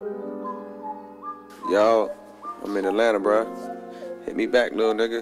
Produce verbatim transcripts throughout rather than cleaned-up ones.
Yo, I'm in Atlanta, bro. Hit me back, little nigga.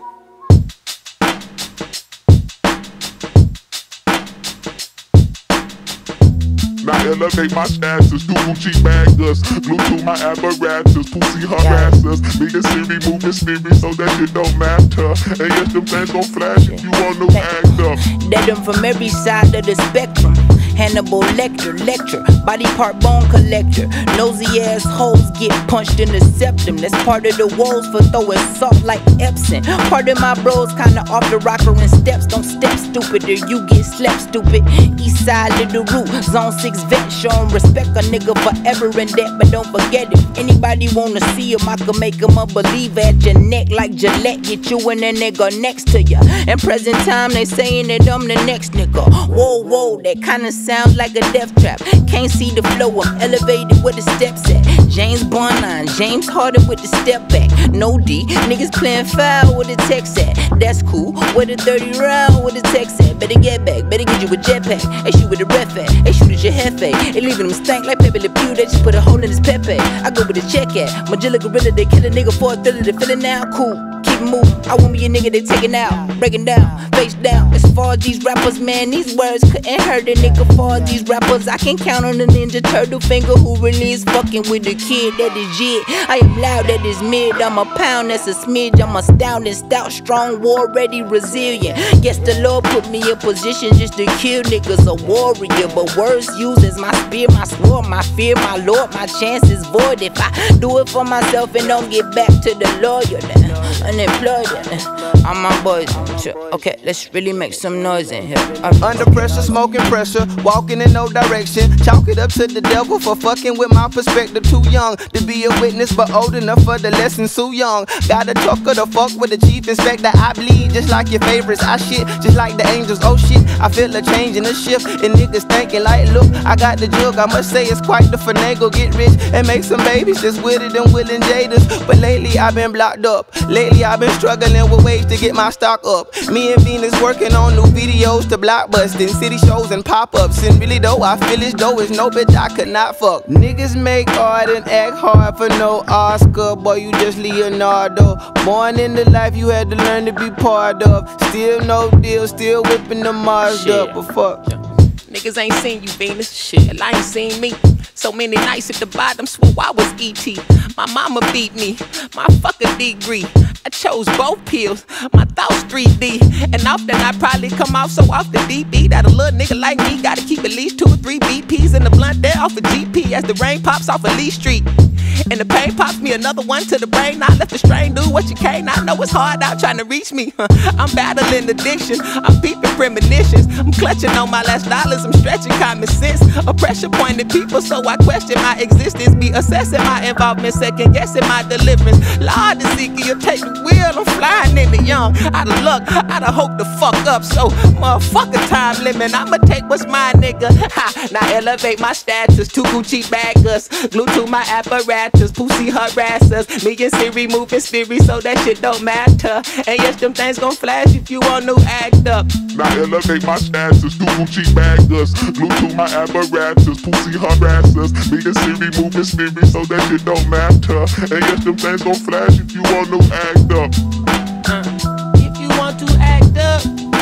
Now elevate my status, two Gucci baggers, Bluetooth my apparatus, pussy harassers, me and Siri moving spirit so that shit don't matter. And yes, them things gon' flash if you want to act up. Dead them from every side of the spectrum. Hannibal Lecter, lecture, body part bone collector. Nosy ass hoes get punched in the septum. That's part of the woes for throwing salt like Epsom. Part of my bros kinda off the rocker and steps. Don't step stupid or you get slept stupid. East side of the route, zone six vet. Show 'em respect, a nigga forever in debt. But don't forget it, anybody wanna see him, I can make him a believer at your neck like Gillette. Get you and a nigga next to ya. In present time they saying that I'm the next nigga. Whoa, whoa, that kinda sounds like a death trap. Can't see the flow, I'm elevated where the steps at. James Bond line, James Harden with the step back. No D, niggas playing foul with the text at. That's cool, with the thirty round with the text at. Better get back, better get you a jetpack. Hey, shoot with the ref at, hey, shoot at your hefe. They leaving him stank like Pepe Le Pew, they just put a hole in his Pepe. I go with the check at, Magilla Gorilla, they kill a nigga for a thriller, they feeling now cool. Keep moving, I want me a nigga they taking out, breaking down, face down. As far as these rappers, man, these words couldn't hurt a nigga. For these rappers, I can count on the Ninja Turtle finger who really is fucking with the kid that is jit. I am loud, that is mid, I'm a pound, that's a smidge. I'm astounding, stout, strong, war ready, resilient. Yes, the Lord put me in position just to kill niggas, a warrior. But words used as my spear, my sword, my fear, my Lord, my chance is void. If I do it for myself and don't get back to the lawyer, then unemployed, then I'm my boys. Okay, let's really make some noise in here. Under pressure, smoking pressure, walking in no direction. Chalk it up to the devil for fucking with my perspective. Too young to be a witness, but old enough for the lesson. Too young, gotta talk or the fuck with the chief inspector. I bleed just like your favorites. I shit just like the angels. Oh shit, I feel a change and a shift. And niggas thinking like, look, I got the jug. I must say it's quite the finagle. Get rich and make some babies just with it and Will and Jaders. But lately I've been blocked up. Lately I've been struggling with ways to get my stock up. Me and Venus working on new videos to blockbusting, city shows and pop-ups. And really though, I feel as though it's no bitch I could not fuck. Niggas make art and act hard for no Oscar. Boy, you just Leonardo. Born in the life you had to learn to be part of. Still no deal, still whipping the Mazda. But fuck. Niggas ain't seen you, Venus. Shit, I ain't seen me. So many nights at the bottom, swore I was E T. My mama beat me, my fucking degree. I chose both pills, my thoughts three D. And often I probably come off so off the D B that a little nigga like me gotta keep at least two or three B Ps in the blunt there off a G P as the rain pops off a Lee Street. And the pain pops me another one to the brain. I left the strain, do what you can. I know it's hard out trying to reach me. I'm battling addiction, I'm peeping premonitions. I'm clutching on my last dollars, I'm stretching common sense. A pressure point at people, so I question my existence. Be assessing my involvement, second guessing my deliverance. Lord Ezekiel, take the wheel, I'm flying in the young. Out of luck, out of hope to fuck up. So, motherfucker time limit, I'ma take what's mine, nigga. Ha, now elevate my status, two Gucci baggers, glue to my apparatus, pussy harassers. Me and Siri moving spirit so that shit don't matter. And yes, them things gon' flash if you want to act up. Now elevate my status, two Gucci baggers, glue to my apparatus, pussy harassers. Me and Siri moving spirit so that shit don't matter. And yes, them things gon' flash if you want to act up. Uh, if you want to act up,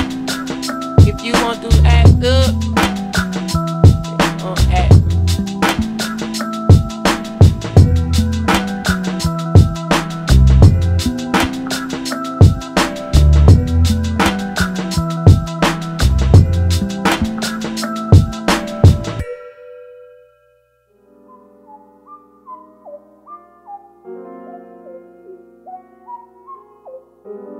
if you want to act up, uh, act. Thank you.